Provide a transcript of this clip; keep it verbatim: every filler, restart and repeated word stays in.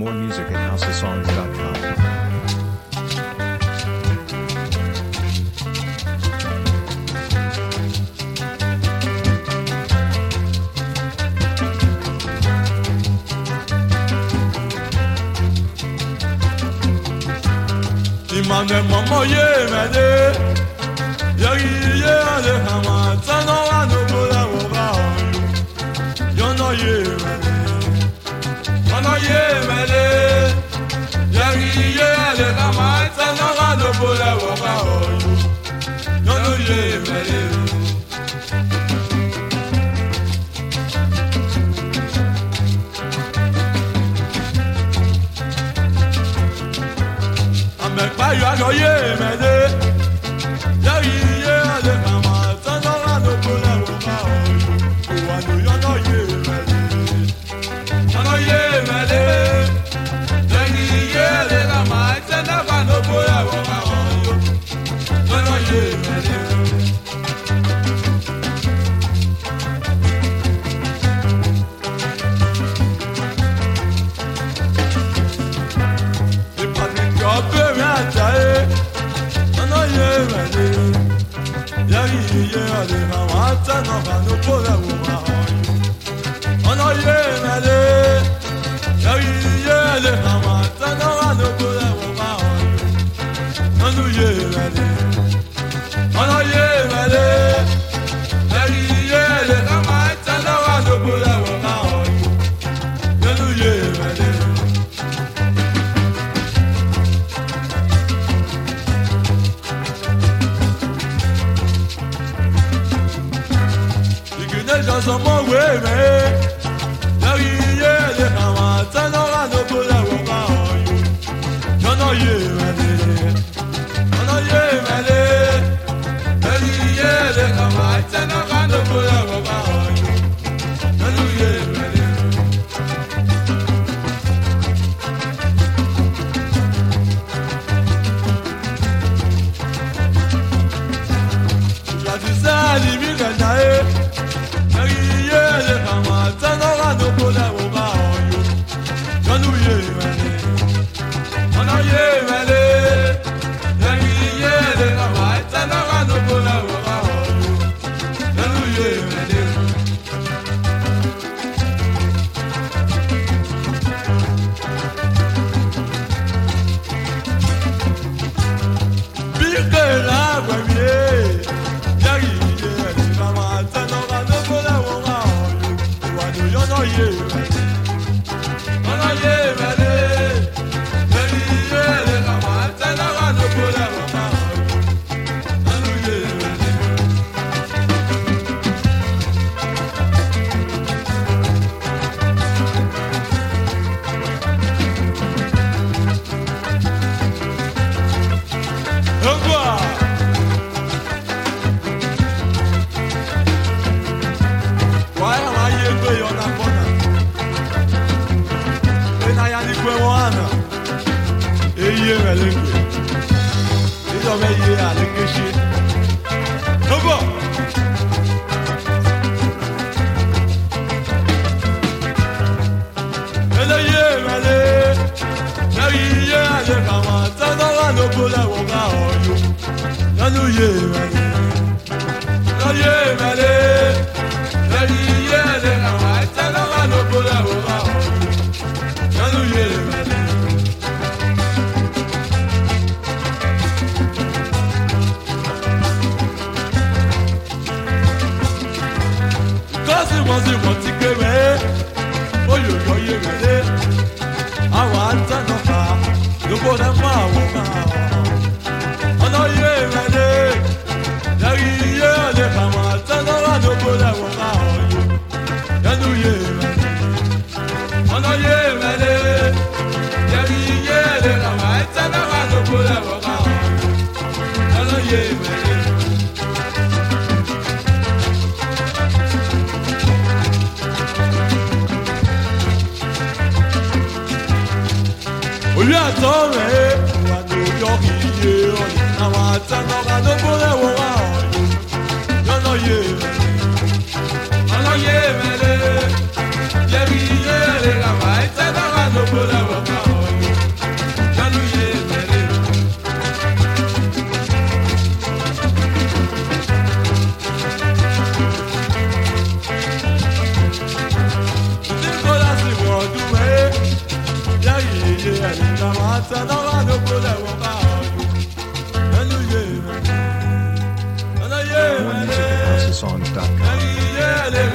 More music at house of songs dot com. Imane mama ye mede yagi ye ale hama tano anu bula woga yo no ye mede ono ye mede yagi ye ale hama tano anu bula woga yo no ye mede Bayo ano ye mede, yagi ye ale kama tano ano kule woga oyo, wano yono ye mede, ano ye mede, yagi ye ale kama tano ano kule woga oyo, yono ye mede. Yagi ye ale kama tano ano kule woga oyo, ono ye mede, yagi ye ale kama tano ano kule woga oyo, ono ye mede, ono ye mede, yagi ye ale kama tano ano kule woga oyo, ono ye mede. Somos güeyes, ya guille jamás te no gano por la boca hoy. Yo no llevaré, yo no llevaré, ya guille jamás te no gano por la boca hoy. Yo no llevaré. La tisa ni mi ganae. Yeah. More music at house of songs dot com.